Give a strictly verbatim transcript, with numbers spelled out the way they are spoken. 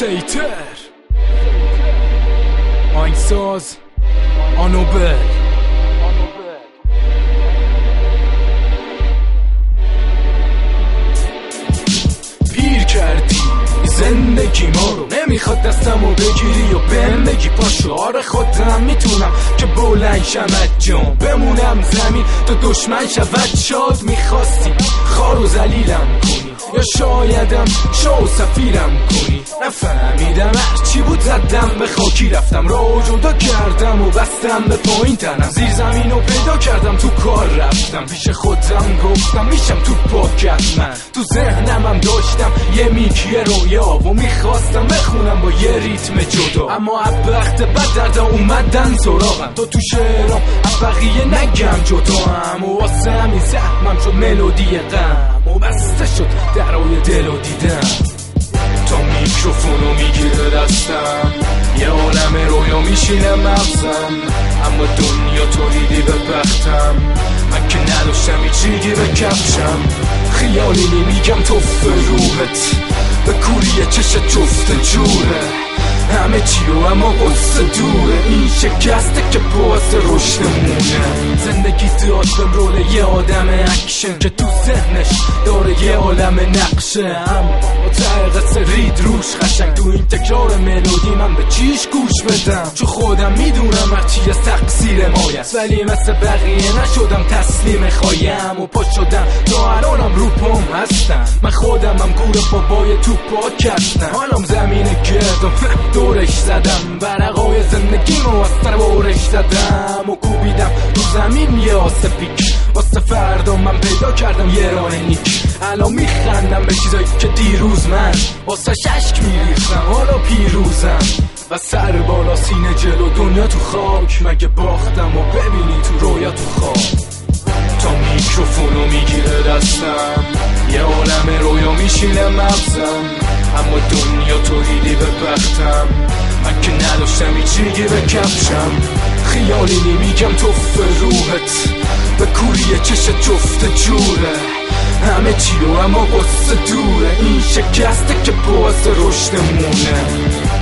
فیتر آهنگساز آنوبل. پیر کردی زندگی ما رو، نمیخواد دستمو بگیری و بهم بگی پاشو. آره خودم میتونم که بلند شم از جام، بمونم زمین تا دشمن شود شاد. میخواستی خار و ذلیلم کنی یا شایدم شو سفیرم کنی، نفهمیدم هرچی بود زدم به خاکی. رفتم راه جدا کردم و بستم به پایین تنم، زیر زمین رو پیدا کردم تو کار رفتم. پیش خودم گفتم میشم تو پاکت من، تو ذهنمم داشتم یه میکی رویا و میخواستم بخونم با یه ریتم جدا. اما ابخت بد دردا اومدن سراغم، تو تو شعرام بقیه نگم جدا هم، و واسه همین زحمم شد ملودی غم و بسته شد درای دل و دیدم. تا میکروفونو میگیره دستم، یه عالم رویا میشینه مغزم، اما دنیا تولیدی به بختم. من که نداشتم هیچی به کفشم، خیالی نمیگم توف روحت به کوری چش جفت جوره. همه چیو اما قصه دوره، این شکسته که باعث رشدمونه. زندگی داد بهم رول یه آدم اکشن که تو ذهنش داره یه عالم نقشه، اما ته قصه رید روش قشنگ. تو این تکرار ملودی من به چیش گوش بدم، چون خودم میدونم هرچی از تقصیر مایست، ولی مثل بقیه نشدم تسلیم خوایم و پا شدم تا الانم رو پام هستم. من خودمم گور بابای تو پاک کردم، حالم زمین گردم دورش زدم، برقای زندگیمو از سر بارش زدم و کوبیدم تو زمین یه آسه پیک. واسه فردا من پیدا کردم یه راه نیک، الان میخندم به چیزایی که دیروز من واسه ششک میریختم. حالا پیروزم و سر بالا سینه جلو دنیا تو خاک، مگه باختم و ببینی تو رویا تو خواب. تا میکروفونو میگیره دستم، یه عالم رویا میشینه مغزم، اما دنیا تولیدی به بختم. من که نداشتم هیچی به کفشم، خیالی نمیگم توف روحت به کوری چش جفت جوره. همه چیو اما قصه دوره، این شکسته که باعث رشدمونه.